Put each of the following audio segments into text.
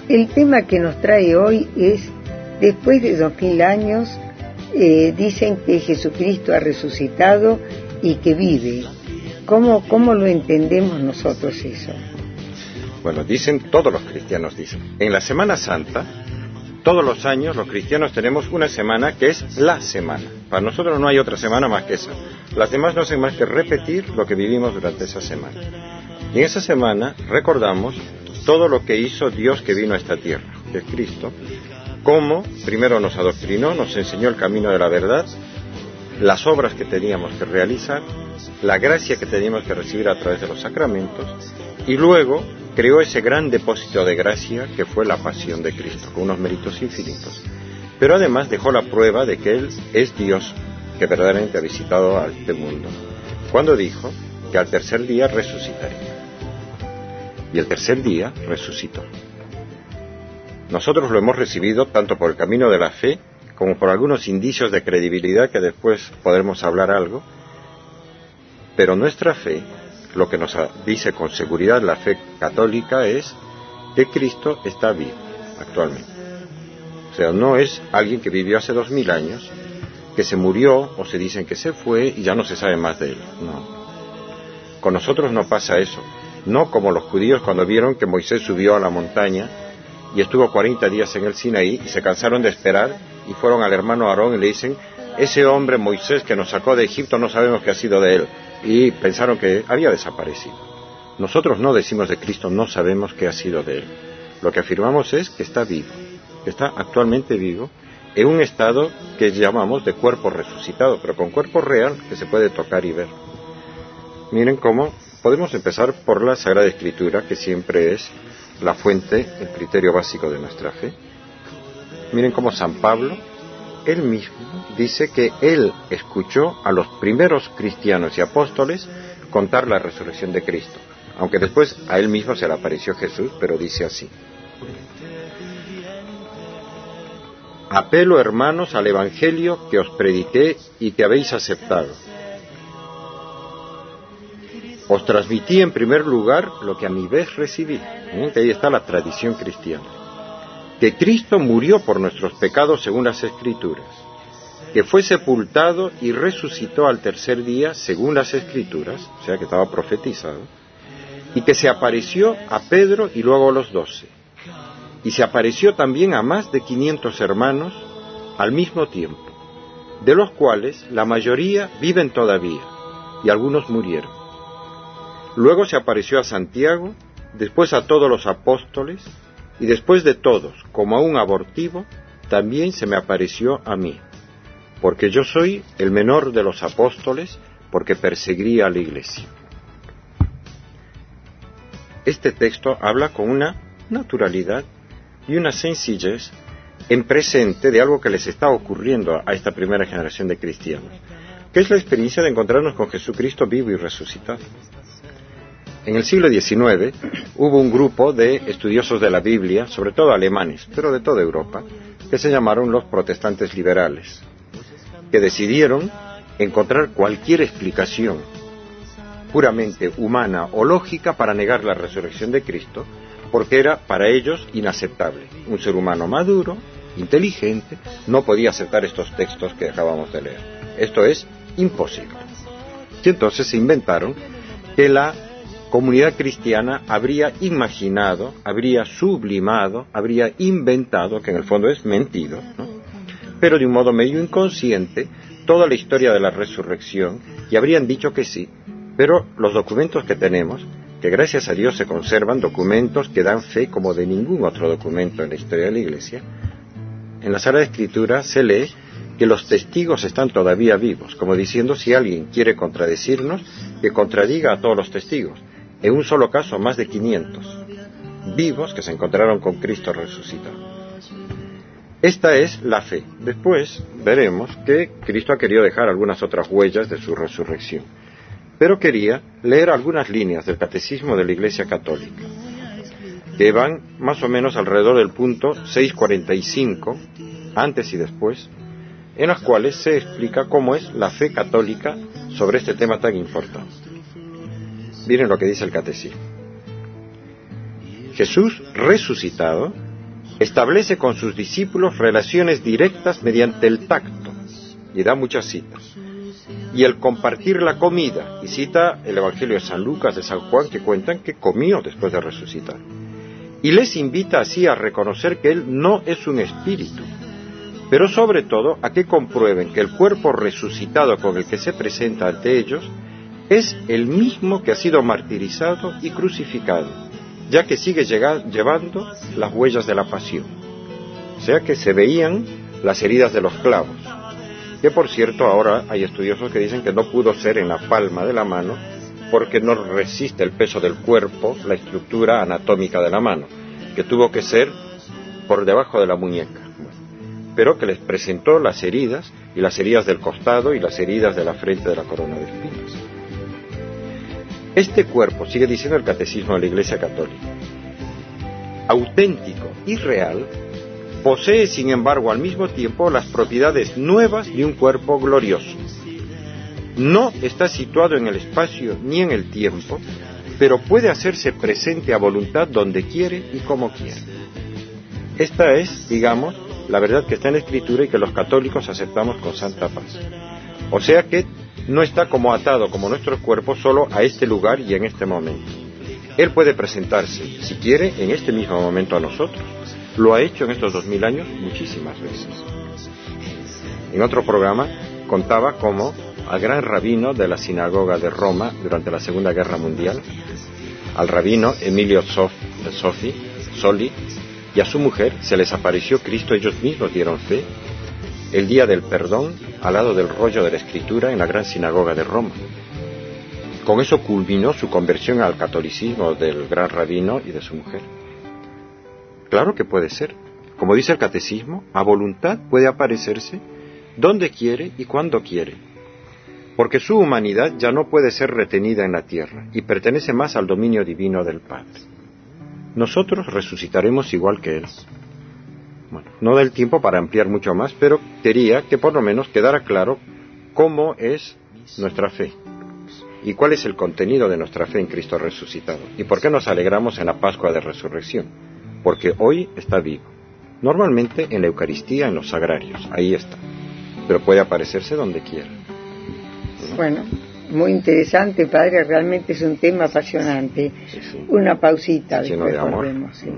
El tema que nos trae hoy es, después de 2000 años, dicen que Jesucristo ha resucitado y que vive. ¿Cómo lo entendemos nosotros eso? Bueno, todos los cristianos dicen. En la Semana Santa, todos los años los cristianos tenemos una semana que es la semana. Para nosotros no hay otra semana más que esa. Las demás no hacen más que repetir lo que vivimos durante esa semana. Y en esa semana recordamos todo lo que hizo Dios que vino a esta tierra, que es Cristo, cómo primero nos adoctrinó, nos enseñó el camino de la verdad, las obras que teníamos que realizar, la gracia que teníamos que recibir a través de los sacramentos, y luego creó ese gran depósito de gracia que fue la pasión de Cristo, con unos méritos infinitos. Pero además dejó la prueba de que Él es Dios, que verdaderamente ha visitado a este mundo, cuando dijo que al tercer día resucitaría. Y el tercer día resucitó. Nosotros lo hemos recibido tanto por el camino de la fe, como por algunos indicios de credibilidad que después podremos hablar algo, pero nuestra fe, lo que nos dice con seguridad la fe católica, es que Cristo está vivo actualmente. O sea, no es alguien que vivió hace 2000 años, que se murió o se dicen que se fue y ya no se sabe más de él. No. Con nosotros no pasa eso. No como los judíos cuando vieron que Moisés subió a la montaña y estuvo 40 días en el Sinaí y se cansaron de esperar y fueron al hermano Aarón y le dicen: ese hombre Moisés que nos sacó de Egipto no sabemos qué ha sido de él, y pensaron que había desaparecido. Nosotros no decimos de Cristo no sabemos qué ha sido de él. Lo que afirmamos es que está vivo, que está actualmente vivo en un estado que llamamos de cuerpo resucitado, pero con cuerpo real que se puede tocar y ver. Miren cómo podemos empezar por la Sagrada Escritura, que siempre es la fuente, el criterio básico de nuestra fe. Miren cómo San Pablo, él mismo, dice que él escuchó a los primeros cristianos y apóstoles contar la resurrección de Cristo, aunque después a él mismo se le apareció Jesús, pero dice así: apelo, hermanos, al Evangelio que os prediqué y que habéis aceptado. Os transmití en primer lugar lo que a mi vez recibí. Que ahí está la tradición cristiana. Que Cristo murió por nuestros pecados según las Escrituras, que fue sepultado y resucitó al tercer día según las Escrituras, o sea que estaba profetizado, y que se apareció a Pedro y luego a los 12. Y se apareció también a más de 500 hermanos al mismo tiempo, de los cuales la mayoría viven todavía, y algunos murieron. Luego se apareció a Santiago, después a todos los apóstoles, y después de todos, como a un abortivo, también se me apareció a mí, porque yo soy el menor de los apóstoles, porque perseguía a la Iglesia. Este texto habla con una naturalidad y una sencillez en presente de algo que les está ocurriendo a esta primera generación de cristianos, que es la experiencia de encontrarnos con Jesucristo vivo y resucitado. En el siglo XIX hubo un grupo de estudiosos de la Biblia, sobre todo alemanes, pero de toda Europa, que se llamaron los protestantes liberales, que decidieron encontrar cualquier explicación puramente humana o lógica para negar la resurrección de Cristo, porque era para ellos inaceptable. Un ser humano maduro, inteligente, no podía aceptar estos textos que acabamos de leer. Esto es imposible. Y entonces se inventaron que la comunidad cristiana habría imaginado, habría sublimado, habría inventado, que en el fondo es mentido, ¿no?, pero de un modo medio inconsciente, toda la historia de la resurrección, y habrían dicho que sí, pero los documentos que tenemos, que gracias a Dios se conservan, documentos que dan fe como de ningún otro documento en la historia de la Iglesia, en la Sagrada Escritura se lee que los testigos están todavía vivos, como diciendo, si alguien quiere contradecirnos, que contradiga a todos los testigos. En un solo caso, más de 500 vivos que se encontraron con Cristo resucitado. Esta es la fe. Después veremos que Cristo ha querido dejar algunas otras huellas de su resurrección, pero quería leer algunas líneas del Catecismo de la Iglesia Católica, que van más o menos alrededor del punto 645, antes y después, en las cuales se explica cómo es la fe católica sobre este tema tan importante. Miren lo que dice el Catecismo. Jesús resucitado establece con sus discípulos relaciones directas mediante el tacto, y da muchas citas, y el compartir la comida, y cita el Evangelio de San Lucas, de San Juan, que cuentan que comió después de resucitar, y les invita así a reconocer que Él no es un espíritu, pero sobre todo a que comprueben que el cuerpo resucitado con el que se presenta ante ellos es el mismo que ha sido martirizado y crucificado, ya que sigue llevando las huellas de la pasión. O sea que se veían las heridas de los clavos, que por cierto ahora hay estudiosos que dicen que no pudo ser en la palma de la mano porque no resiste el peso del cuerpo, la estructura anatómica de la mano, que tuvo que ser por debajo de la muñeca, pero que les presentó las heridas, y las heridas del costado y las heridas de la frente de la corona de espinas. Este cuerpo, sigue diciendo el Catecismo de la Iglesia Católica, auténtico y real, posee sin embargo al mismo tiempo las propiedades nuevas de un cuerpo glorioso. No está situado en el espacio ni en el tiempo, pero puede hacerse presente a voluntad donde quiere y como quiere. Esta es, digamos, la verdad que está en la Escritura y que los católicos aceptamos con santa paz. O sea que no está como atado, como nuestro cuerpo, solo a este lugar y en este momento. Él puede presentarse, si quiere, en este mismo momento a nosotros. Lo ha hecho en estos 2000 años muchísimas veces. En otro programa contaba cómo al gran rabino de la sinagoga de Roma durante la Segunda Guerra Mundial, al rabino Emilio Soli, y a su mujer se les apareció Cristo, ellos mismos dieron fe, el día del perdón, al lado del rollo de la Escritura en la gran sinagoga de Roma. Con eso culminó su conversión al catolicismo del gran rabino y de su mujer. Claro que puede ser. Como dice el Catecismo, a voluntad puede aparecerse donde quiere y cuando quiere, porque su humanidad ya no puede ser retenida en la tierra y pertenece más al dominio divino del Padre. Nosotros resucitaremos igual que Él. Bueno, no da el tiempo para ampliar mucho más, pero quería que por lo menos quedara claro cómo es nuestra fe y cuál es el contenido de nuestra fe en Cristo resucitado y por qué nos alegramos en la Pascua de Resurrección, porque hoy está vivo. Normalmente en la Eucaristía, en los sagrarios, ahí está, pero puede aparecerse donde quiera. Bueno, muy interesante, padre, realmente es un tema apasionante. Sí, sí. Una pausita, lleno después de amor. volvemos. Sí.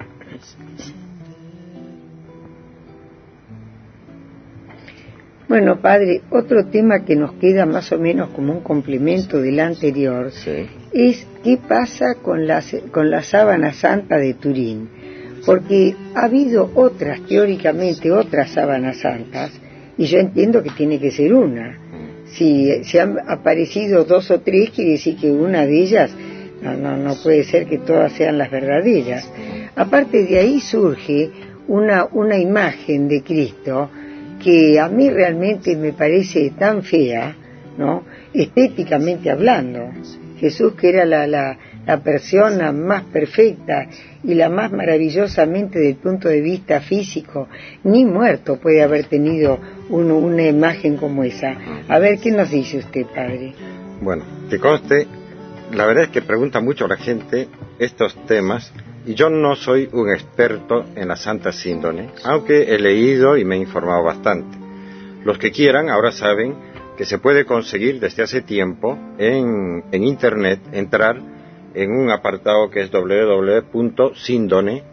Bueno, padre, otro tema que nos queda más o menos como un complemento del anterior, Sí. es qué pasa con la sábana santa de Turín, porque ha habido teóricamente otras sábanas santas, y yo entiendo que tiene que ser una. Si se han aparecido 2 o 3, quiere decir que una de ellas no puede ser que todas sean las verdaderas. Aparte de ahí surge una imagen de Cristo que a mí realmente me parece tan fea, ¿no? Estéticamente hablando. Jesús, que era la persona más perfecta y la más maravillosamente desde el punto de vista físico, ni muerto puede haber tenido una imagen como esa. A ver, ¿qué nos dice usted, padre? Bueno, que conste, la verdad es que pregunta mucho a la gente estos temas, y yo no soy un experto en la Santa Síndone, aunque he leído y me he informado bastante. Los que quieran ahora saben que se puede conseguir desde hace tiempo en internet, entrar en un apartado que es www.síndone,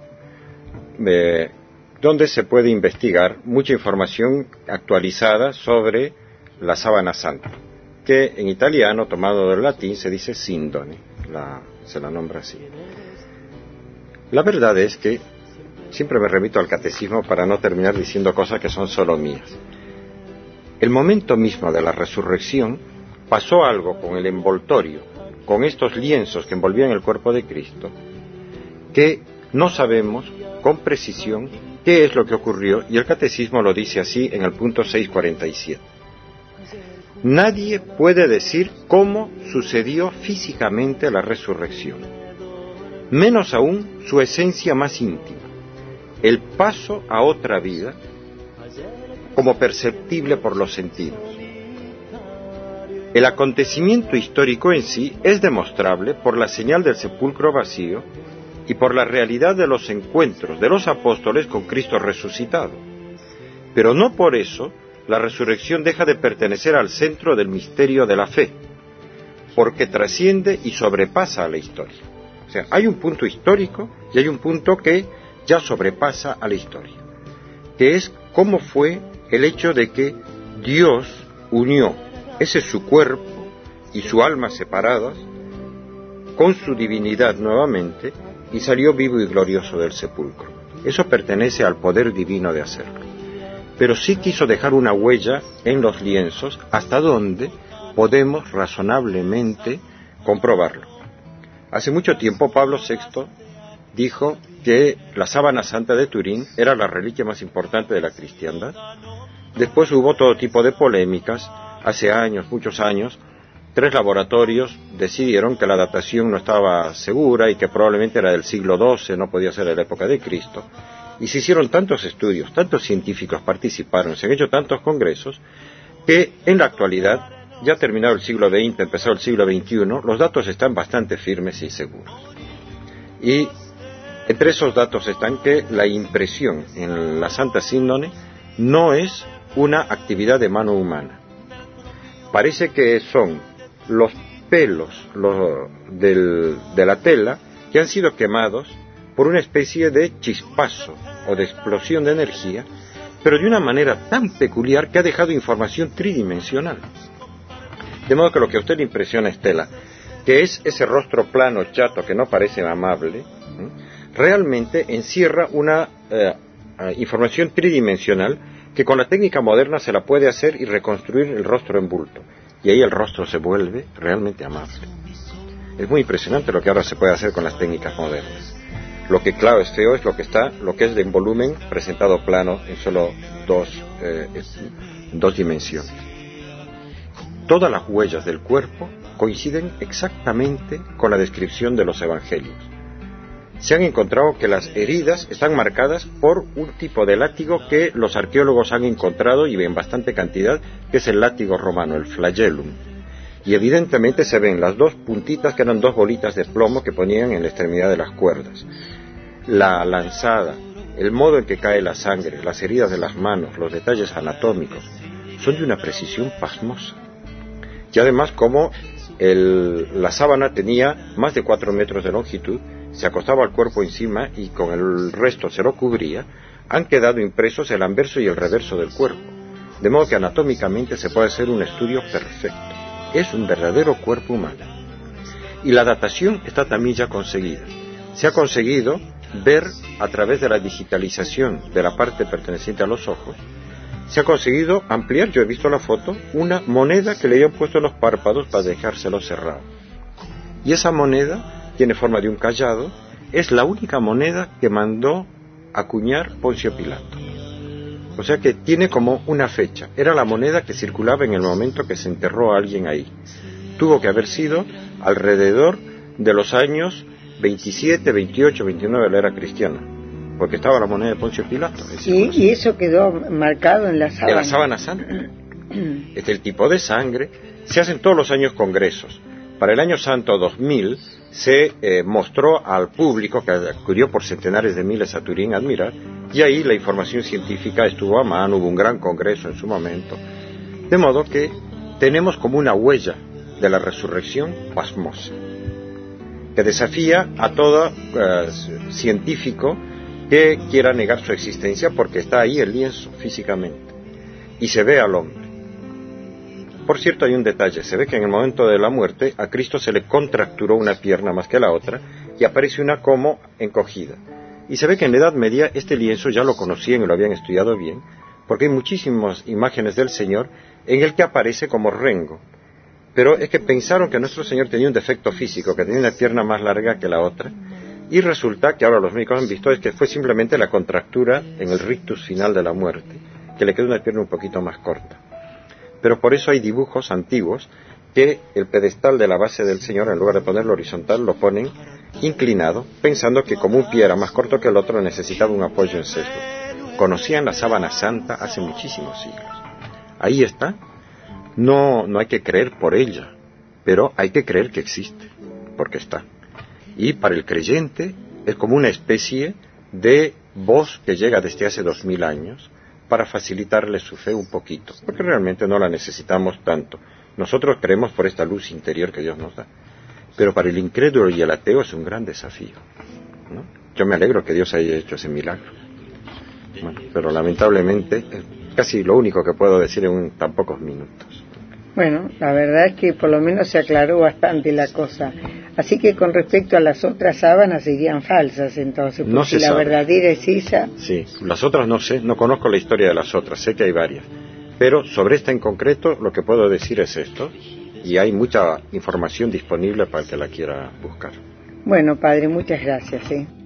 donde se puede investigar mucha información actualizada sobre la sábana santa, que en italiano, tomado del latín, se dice síndone, se la nombra así. La verdad es que siempre me remito al catecismo para no terminar diciendo cosas que son solo mías. El momento mismo de la resurrección pasó algo con el envoltorio, con estos lienzos que envolvían el cuerpo de Cristo, que no sabemos con precisión qué es lo que ocurrió, y el catecismo lo dice así en el punto 647. Nadie puede decir cómo sucedió físicamente la resurrección, menos aún su esencia más íntima, el paso a otra vida, como perceptible por los sentidos. El acontecimiento histórico en sí es demostrable por la señal del sepulcro vacío y por la realidad de los encuentros de los apóstoles con Cristo resucitado. Pero no por eso la resurrección deja de pertenecer al centro del misterio de la fe, porque trasciende y sobrepasa a la historia. O sea, hay un punto histórico y hay un punto que ya sobrepasa a la historia, que es cómo fue el hecho de que Dios unió ese su cuerpo y su alma separadas con su divinidad nuevamente y salió vivo y glorioso del sepulcro. Eso pertenece al poder divino de hacerlo. Pero sí quiso dejar una huella en los lienzos hasta donde podemos razonablemente comprobarlo. Hace mucho tiempo Pablo VI dijo que la sábana santa de Turín era la reliquia más importante de la cristiandad. Después hubo todo tipo de polémicas. Hace años, muchos años, 3 laboratorios decidieron que la datación no estaba segura y que probablemente era del siglo XII, no podía ser de la época de Cristo. Y se hicieron tantos estudios, tantos científicos participaron, se han hecho tantos congresos, que en la actualidad, ya terminado el siglo XX, empezado el siglo XXI, los datos están bastante firmes y seguros. Y entre esos datos están que la impresión en la Santa Síndone no es una actividad de mano humana. Parece que son los pelos de la tela que han sido quemados por una especie de chispazo o de explosión de energía, pero de una manera tan peculiar que ha dejado información tridimensional. De modo que lo que a usted le impresiona, Estela, que es ese rostro plano, chato, que no parece amable, realmente encierra una información tridimensional que con la técnica moderna se la puede hacer y reconstruir el rostro en bulto. Y ahí el rostro se vuelve realmente amable. Es muy impresionante lo que ahora se puede hacer con las técnicas modernas. Lo que claro es feo es lo que es en volumen presentado plano en solo dos dimensiones. Todas las huellas del cuerpo coinciden exactamente con la descripción de los evangelios. Se han encontrado que las heridas están marcadas por un tipo de látigo que los arqueólogos han encontrado y en bastante cantidad, que es el látigo romano, el flagellum. Y evidentemente se ven las 2 puntitas que eran 2 bolitas de plomo que ponían en la extremidad de las cuerdas. La lanzada, el modo en que cae la sangre, las heridas de las manos, los detalles anatómicos, son de una precisión pasmosa. Y además como la sábana tenía más de 4 metros de longitud, se acostaba el cuerpo encima y con el resto se lo cubría, han quedado impresos el anverso y el reverso del cuerpo, de modo que anatómicamente se puede hacer un estudio perfecto. Es un verdadero cuerpo humano. Y la datación está también ya conseguida. Se ha conseguido ver a través de la digitalización de la parte perteneciente a los ojos, se ha conseguido ampliar, yo he visto la foto, una moneda que le habían puesto en los párpados para dejárselo cerrado. Y esa moneda tiene forma de un cayado, es la única moneda que mandó acuñar Poncio Pilato. O sea que tiene como una fecha. Era la moneda que circulaba en el momento que se enterró a alguien ahí. Tuvo que haber sido alrededor de los años 27, 28, 29 de la era cristiana, porque estaba la moneda de Poncio Pilato. Y eso quedó marcado en la sábana. En la sábana santa. Es el tipo de sangre. Se hacen todos los años congresos. Para el año santo 2000 se mostró al público, que acudió por centenares de miles a Turín a admirar, y ahí la información científica estuvo a mano, hubo un gran congreso en su momento. De modo que tenemos como una huella de la resurrección pasmosa, que desafía a todo científico que quiera negar su existencia, porque está ahí el lienzo físicamente y se ve al hombre. Por cierto, hay un detalle, se ve que en el momento de la muerte a Cristo se le contracturó una pierna más que la otra y aparece una como encogida. Y se ve que en la Edad Media este lienzo ya lo conocían y lo habían estudiado bien, porque hay muchísimas imágenes del Señor en el que aparece como rengo. Pero es que pensaron que nuestro Señor tenía un defecto físico, que tenía una pierna más larga que la otra, y resulta que ahora los médicos han visto es que fue simplemente la contractura en el rictus final de la muerte, que le quedó una pierna un poquito más corta. Pero por eso hay dibujos antiguos que el pedestal de la base del Señor, en lugar de ponerlo horizontal, lo ponen inclinado, pensando que como un pie era más corto que el otro, necesitaba un apoyo en sesgo. Conocían la sábana santa hace muchísimos siglos. Ahí está. No hay que creer por ella, pero hay que creer que existe, porque está. Y para el creyente es como una especie de voz que llega desde hace 2000 años para facilitarle su fe un poquito, porque realmente no la necesitamos tanto. Nosotros creemos por esta luz interior que Dios nos da, pero para el incrédulo y el ateo es un gran desafío, ¿no? Yo me alegro que Dios haya hecho ese milagro, bueno, pero lamentablemente es casi lo único que puedo decir en tan pocos minutos. Bueno, la verdad es que por lo menos se aclaró bastante la cosa. Así que con respecto a las otras sábanas serían falsas entonces, porque no se la sabe. verdadera es esa. Sí, las otras no sé, no conozco la historia de las otras, sé que hay varias, pero sobre esta en concreto lo que puedo decir es esto, y hay mucha información disponible para el que la quiera buscar. Bueno, padre, muchas gracias.